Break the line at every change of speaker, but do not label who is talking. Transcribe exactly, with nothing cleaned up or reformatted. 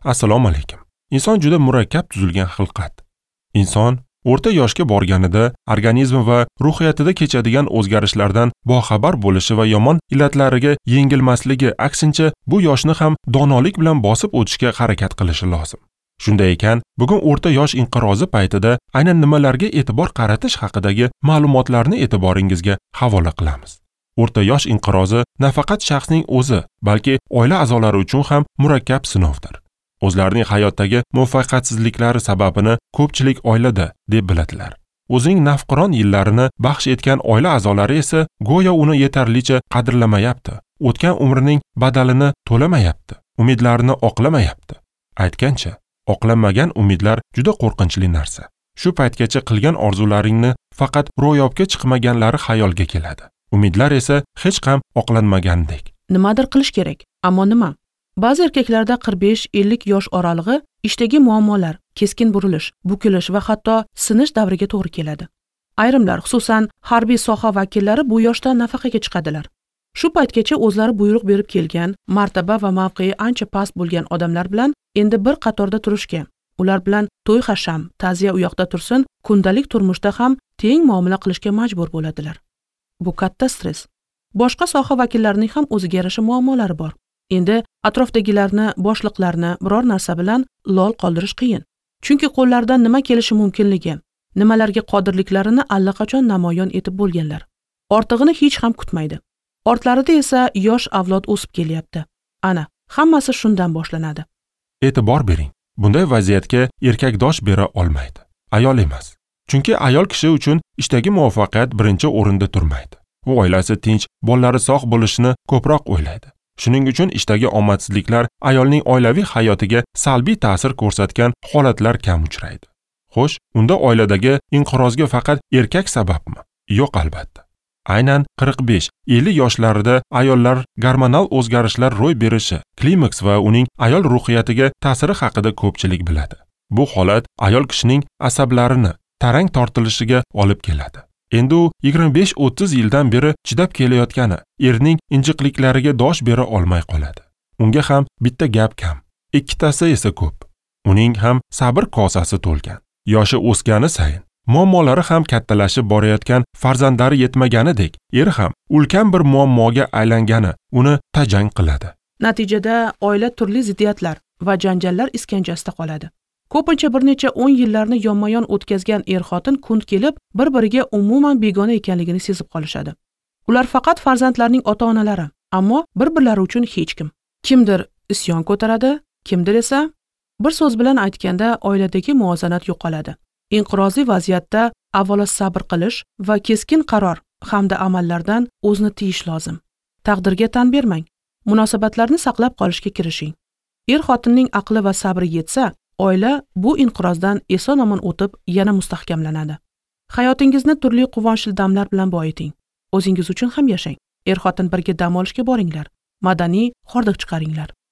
Assalomu alaykum. Inson juda murakkab tuzilgan xilqat. Inson o'rta yoshga borganida organizmi va ruhiyatida kechadigan o'zgarishlardan boxabar bo'lishi va yomon illatlariga yengilmasligi, aksincha bu yoshni ham donolik bilan bosib o'tishga harakat qilishi lozim. Shunday ekan, bugun o'rta yosh inqirozi paytida aynan nimalarga e'tibor qaratish haqidagi ma'lumotlarni e'tiboringizga havola qilamiz. O'rta yosh inqirozi nafaqat shaxsning o'zi, balki oila a'zolari uchun ham murakkab sinovdir. O'zlarining hayotdagi muvaffaqiyatsizliklari sababini ko'pchilik oilada deb biladilar. O'zining nafqiron yillarini baxsh etgan oila a'zolari esa go'yo uni yetarlicha qadrlamayapti, o'tgan umrining badalini to'lamayapti, umidlarini oqlamayapti. Aytgancha, oqlanmagan umidlar juda qo'rqinchli narsa. Shu paytgacha qilgan orzularingni faqat ro'yobga chiqmaganlari xayolga keladi. Umidlar esa hech ham oqlanmagandek.
Nimadir qilish kerak, ammo nima? Ba'zi erkaklarda qirq besh ellik yosh oralig'i ishdagi muammolar, keskin burilish, bukilish va hatto sinish davriga to'g'ri keladi. Ayrimlar, xususan harbiy soha vakillari bu yoshda nafaqaga chiqadilar. Shu paytgacha o'zlari buyruq berib kelgan, martaba va mavqei ancha past bo'lgan odamlar bilan endi bir qatorda turishga, ular bilan to'y hasham, ta'ziya u yoqda tursin, kundalik turmushda ham teng muomala qilishga majbur bo'ladilar. Bu katta stress. Boshqa soha vakillarining ham o'ziga yarasha muammolari bor. Endi atrofdagilarni, boshliqlarni biror narsa bilan lol qoldirish qiyin. Chunki qo'llaridan nima kelishi mumkinligi, nimalarga qodirliklarini allaqachon namoyon etib bo'lganlar. Ortig'ini hech ham kutmaydi. Ortlarida esa yosh avlod o'sib kelyapti. Ana, hammasi shundan boshlanadi.
E'tibor bering. Bunday vaziyatga erkak dosh bera olmaydi. Ayol emas. Chunki ayol kishi uchun ishdagi muvaffaqiyat birinchi o'rinda turmaydi. U oilasi tinch, bolalari sog' bo'lishini ko'proq o'ylaydi. Shuning uchun ishdagi omadsizliklar ayolning oilaviy hayotiga salbiy ta'sir ko'rsatgan holatlar kam uchraydi. Xo'sh, unda oiladagi inqirozga faqat erkak sababmi? Yo'q albatta. Aynan qirq besh ellik yoshlarida ayollar gormonal o'zgarishlar ro'y berishi, klimaks va uning ayol ruhiyatiga ta'siri haqida ko'pchilik biladi. Bu holat ayol kishining asablarini tarang tortilishiga olib keladi. Endi u yigirma besh o'ttiz yildan beri chidab kelayotgani erning injiqliklariga dosh bera olmay qoladi. Unga ham bitta gap kam, ikkitasi esa ko'p. Uning ham sabr kosasi to'lgan. Yoshi o'sgani sayin muammolari ham kattalashib borayotgan farzandlari yetmaganidek, eri ham ulkan bir muammoga aylangani uni tajang qiladi.
Natijada oila turli ziddiyatlar va janjallar iskanjasida qoladi. Ko'pincha bir necha o'n yillarni yonma-yon o'tkazgan er-xotin kun kelib bir-biriga umuman begona ekanligini sezib qolishadi. Ular faqat farzandlarning ota-onalari, ammo bir-birlari uchun hech kim. Kimdir isyon ko'taradi, kimdir esa bir so'z bilan aytganda oiladagi muvozanat yo'qoladi. Inqirozli vaziyatda avvalo sabr qilish va keskin qaror hamda amallardan o'zni tiyish lozim. Taqdirga tan bermang. Munosabatlarni saqlab qolishga kirishing. Er-xotinning aqli va sabri yetsa, oila bu inqirozdan eson-omon o'tib yana mustahkamlanadi. Hayotingizni turli quvonchli damlar bilan boyiting. O'zingiz uchun ham yashang. Er-xotin birga dam olishga boringlar. Madaniy hordiq chiqaringlar.